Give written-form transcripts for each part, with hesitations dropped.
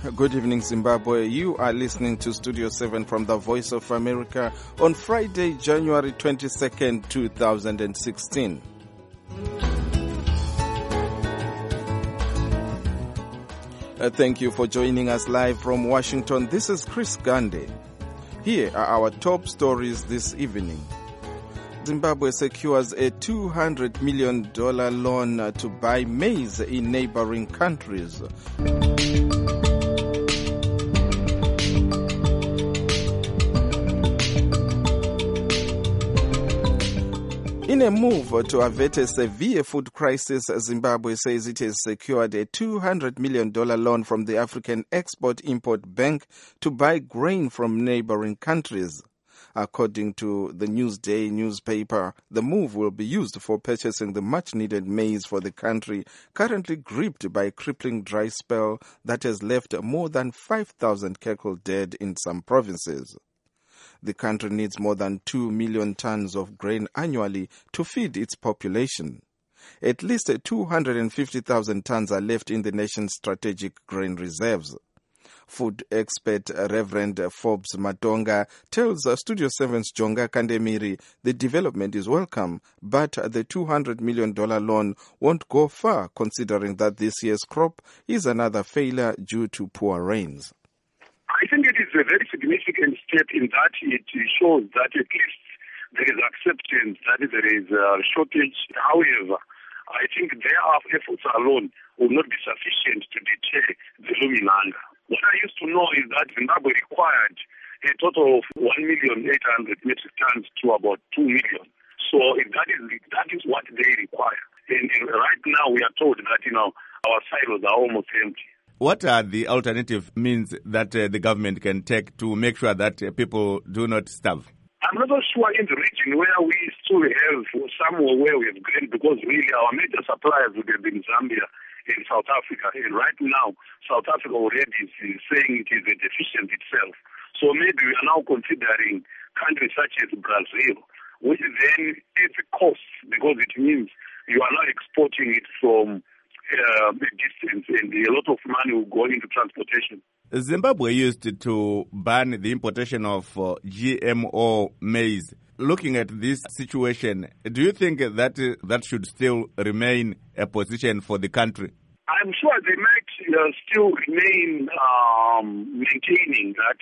Good evening, Zimbabwe. You are listening to Studio 7 from the Voice of America on Friday, January 22nd, 2016. Thank you for joining us live from Washington. This is Chris Gande. Here are our top stories this evening. Zimbabwe secures a $200 million loan to buy maize in neighboring countries. In a move to avert a severe food crisis, Zimbabwe says it has secured a $200 million loan from the African Export-Import Bank to buy grain from neighboring countries. According to the Newsday newspaper, the move will be used for purchasing the much-needed maize for the country, currently gripped by a crippling dry spell that has left more than 5,000 cattle dead in some provinces. The country needs more than 2 million tons of grain annually to feed its population. At least 250,000 tons are left in the nation's strategic grain reserves. Food expert Reverend Forbes Matonga tells Studio 7's Jonga Kandemiri the development is welcome, but the $200 million loan won't go far, considering that this year's crop is another failure due to poor rains. I think it is a very significant step in that it shows that at least there is acceptance that there is a shortage. However, I think their efforts alone will not be sufficient to deter the looming hunger. What I used to know is that Zimbabwe required a total of 1,800,000 metric tons to about 2 million. So if that is what they require. And right now we are told that, our silos are almost empty. What are the alternative means that the government can take to make sure that people do not starve? I'm not so sure in the region where we still have somewhere where we have grain, because really our major suppliers would have been Zambia and South Africa. And right now, South Africa already is saying it is a deficient itself. So maybe we are now considering countries such as Brazil, which then is a cost, because it means you are now exporting it from a distance, and a lot of money will go into transportation. Zimbabwe used to ban the importation of GMO maize. Looking at this situation, do you think that should still remain a position for the country? I'm sure they might still remain maintaining that,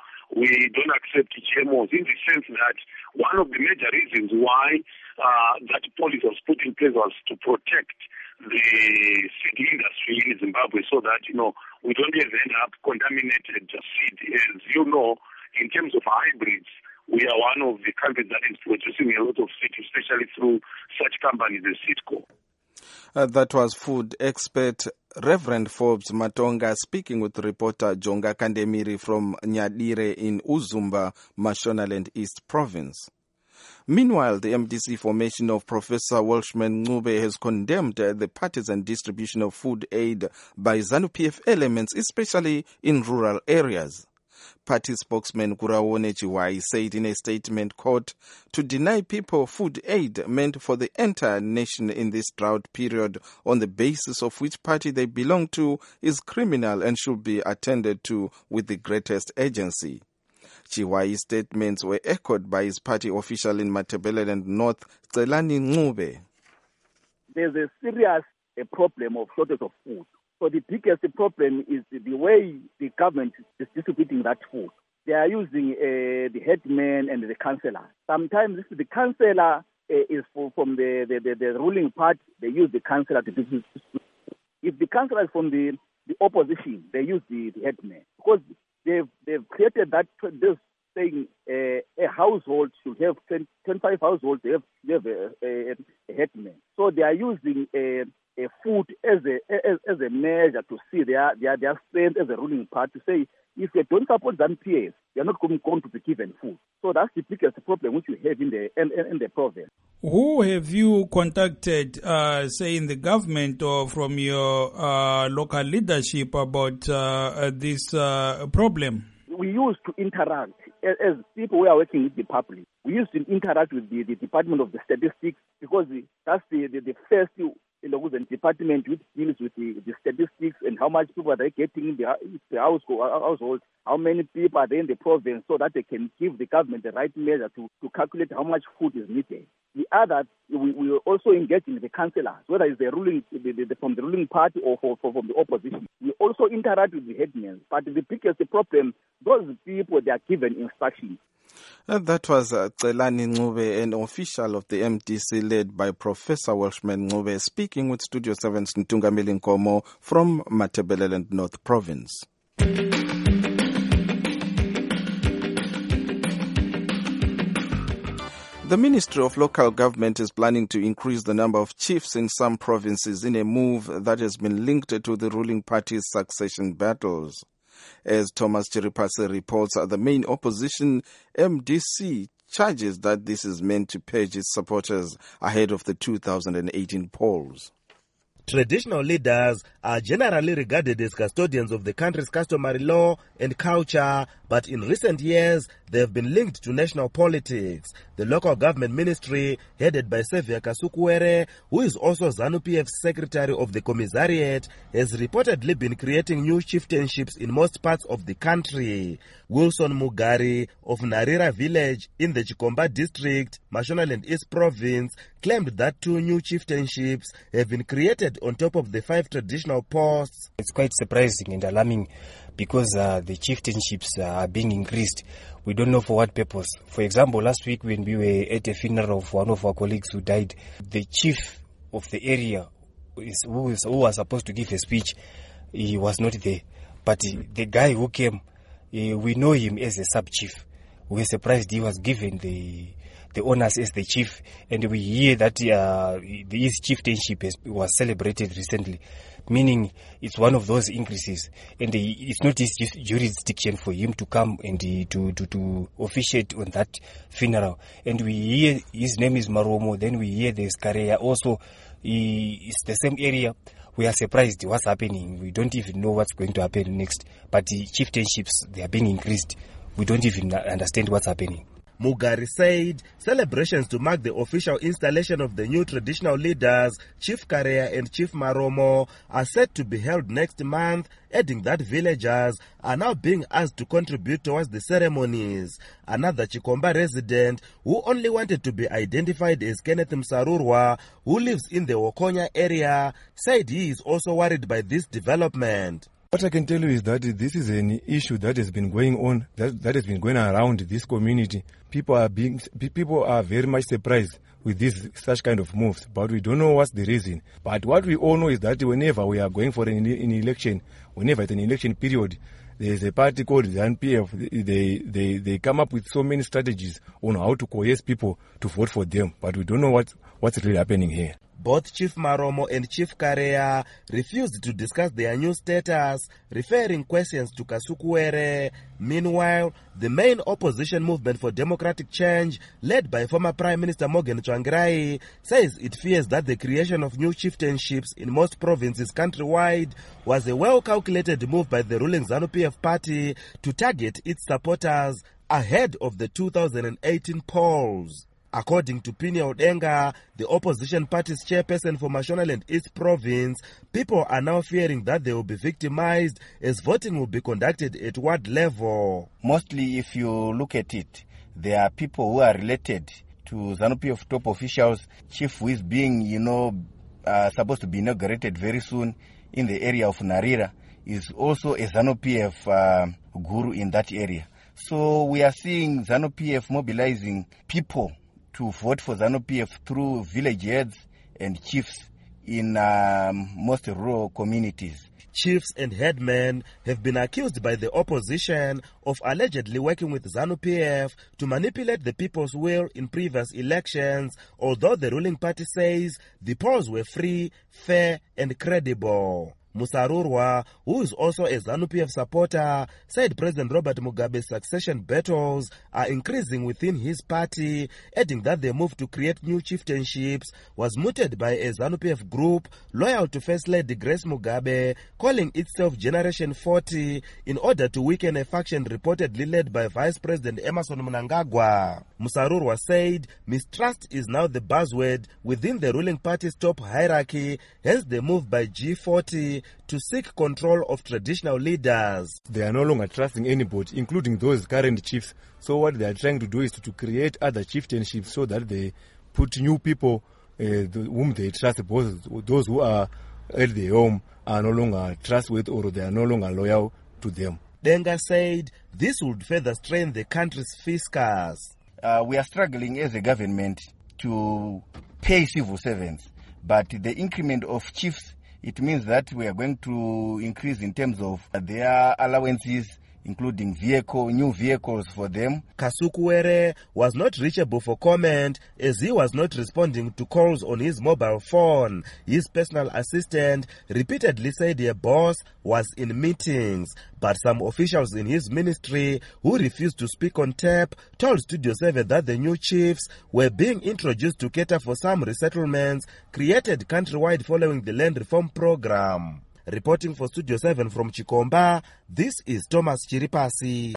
we don't accept GMOs, in the sense that one of the major reasons why that policy was put in place was to protect the seed industry in Zimbabwe, so that, we don't end up contaminated seed. As you know, in terms of hybrids, we are one of the countries that is producing a lot of seed, especially through such companies as Seedco. That was food expert Reverend Forbes Matonga speaking with reporter Jonga Kandemiri from Nyadire in Uzumba, Mashonaland East Province. Meanwhile, the MDC formation of Professor Welshman Ncube has condemned the partisan distribution of food aid by ZANU-PF elements, especially in rural areas. Party spokesman Kurawone Chiwai said in a statement, quote, "To deny people food aid meant for the entire nation in this drought period on the basis of which party they belong to is criminal and should be attended to with the greatest urgency." Chiwai's statements were echoed by his party official in Matabeleland North, Celani Ncube. There's a serious problem of shortage of food. So the biggest problem is the way the government is distributing that food. They are using the headman and the councillor. Sometimes the councillor is from the ruling party. They use the councillor to distribute food. If the councillor is from the opposition, they use the headman. Because they've created that this saying a household should have 25 households. They have a headman. So they are using a food as a measure to see their strength as a ruling party, to say if they don't support ZANU-PF, they are not going to be given food. So that's the biggest problem which we have in the province. Who have you contacted, say in the government or from your local leadership about this problem? We used to interact as people who are working with the public. We used to interact with the Department of the Statistics, because that's the first the department which deals with the statistics and how much people are they getting in the household, how many people are there in the province, so that they can give the government the right measure to calculate how much food is needed. The other, we are also engaging the councillors, whether it's the ruling from the ruling party or from the opposition. We also interact with the headmen, but the biggest problem, those people, they are given instructions. That was Celani Ncube, an official of the MDC led by Professor Welshman Ncube, speaking with Studio 7's Ntungamili Nkomo from Matabeleland North Province. The Ministry of Local Government is planning to increase the number of chiefs in some provinces in a move that has been linked to the ruling party's succession battles. As Thomas Chiripase reports, the main opposition, MDC, charges that this is meant to purge its supporters ahead of the 2018 polls. Traditional leaders are generally regarded as custodians of the country's customary law and culture, but in recent years, they have been linked to national politics. The local government ministry, headed by Xavier Kasukuwere, who is also ZANU-PF's secretary of the commissariat, has reportedly been creating new chieftainships in most parts of the country. Wilson Mugari of Narira village in the Chikomba district, Mashonaland East province, claimed that 2 new chieftainships have been created on top of the 5 traditional posts. It's quite surprising and alarming because the chieftainships are being increased. We don't know for what purpose. For example, last week when we were at a funeral of one of our colleagues who died, the chief of the area who was supposed to give a speech, he was not there. But the guy who came, we know him as a sub-chief. We were surprised he was given the honors as the chief, and we hear that his chieftainship was celebrated recently, meaning it's one of those increases, and it's not his jurisdiction for him to come and to officiate on that funeral. And we hear his name is Maromo, then we hear there's Kareya also, it's the same area. We are surprised what's happening. We don't even know what's going to happen next, but the chieftainships, they are being increased. We don't even understand what's happening. Mugari said celebrations to mark the official installation of the new traditional leaders, Chief Kareya and Chief Maromo, are set to be held next month, adding that villagers are now being asked to contribute towards the ceremonies. Another Chikomba resident, who only wanted to be identified as Kenneth Msarurwa, who lives in the Wokonya area, said he is also worried by this development. What I can tell you is that this is an issue that has been going on, that has been going around this community. People are very much surprised with such kind of moves, but we don't know what's the reason. But what we all know is that whenever we are going for an election, whenever it's an election period, there's a party called ZANU-PF. They come up with so many strategies on how to coerce people to vote for them, but we don't know what's really happening here. Both Chief Maromo and Chief Kareya refused to discuss their new status, referring questions to Kasukuwere. Meanwhile, the main opposition movement for democratic change, led by former Prime Minister Morgan Tsvangirai, says it fears that the creation of new chieftainships in most provinces countrywide was a well-calculated move by the ruling ZANU-PF party to target its supporters ahead of the 2018 polls. According to Pinia Odenga, the opposition party's chairperson for Mashonaland East province, people are now fearing that they will be victimized as voting will be conducted at ward level. Mostly, if you look at it, there are people who are related to ZANU-PF top officials. Chief who is being, supposed to be inaugurated very soon in the area of Narira is also a ZANU-PF guru in that area. So we are seeing ZANU-PF mobilizing people to vote for ZANU-PF through village heads and chiefs in most rural communities. Chiefs and headmen have been accused by the opposition of allegedly working with ZANU-PF to manipulate the people's will in previous elections, although the ruling party says the polls were free, fair and credible. Musarurwa, who is also a ZANU-PF supporter, said President Robert Mugabe's succession battles are increasing within his party, adding that the move to create new chieftainships was mooted by a ZANU-PF group loyal to First Lady Grace Mugabe, calling itself Generation 40 in order to weaken a faction reportedly led by Vice President Emmerson Mnangagwa. Musarurwa said mistrust is now the buzzword within the ruling party's top hierarchy, hence the move by G40 to seek control of traditional leaders. They are no longer trusting anybody, including those current chiefs. So what they are trying to do is to create other chieftainships so that they put new people whom they trust, both those who are at the home are no longer trustworthy or they are no longer loyal to them. Denga said this would further strain the country's fiscus. We are struggling as a government to pay civil servants, but the increment of chiefs, it means that we are going to increase in terms of their allowances, including new vehicles for them. Kasukuwere was not reachable for comment as he was not responding to calls on his mobile phone. His personal assistant repeatedly said their boss was in meetings, but some officials in his ministry who refused to speak on tape told Studio 7 that the new chiefs were being introduced to cater for some resettlements created countrywide following the land reform program. Reporting for Studio 7 from Chikomba, this is Thomas Chiripasi.